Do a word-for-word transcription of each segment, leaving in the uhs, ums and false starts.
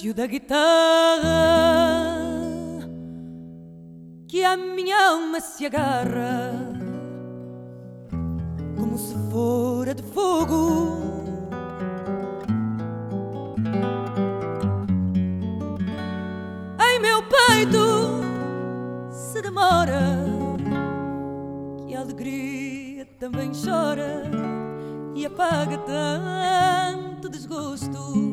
silêncio da guitarra que a minha alma se agarra como se fora de fogo. Em meu peito se demora que a alegria também chora e apaga tanto desgosto.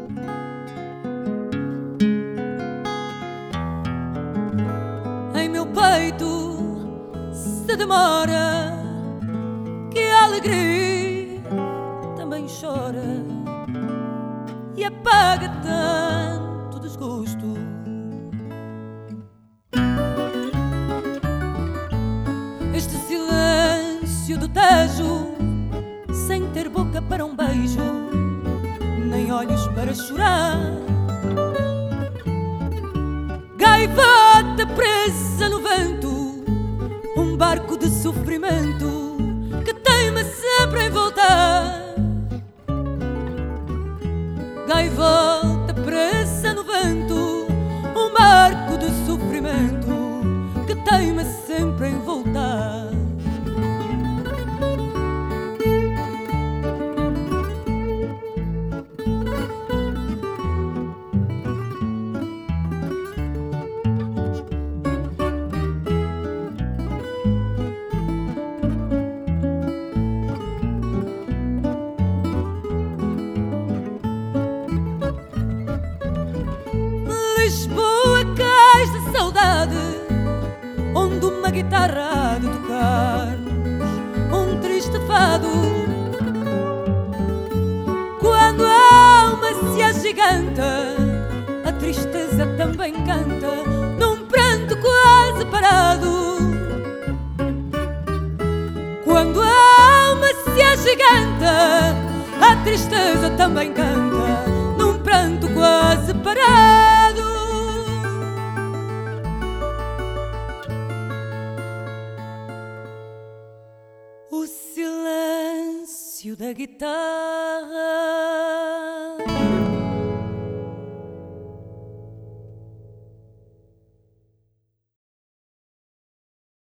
Em meu peito se demora que a alegria também chora e apaga tanto desgosto. Este silêncio do Tejo, sem ter boca para um beijo, nem olhos para chorar. Gaivota presa no vento, um barco de sofrimento que teima sempre em voltar. Gaivota presa no vento, um barco de sofrimento que teima sempre em voltar. Lisboa, cais de saudade, onde uma guitarra há de tocar-nos um triste fado. Quando a alma se agiganta, a tristeza também canta num pranto quase parado. Quando a alma se agiganta, a tristeza também canta num pranto quase parado. O silêncio da guitarra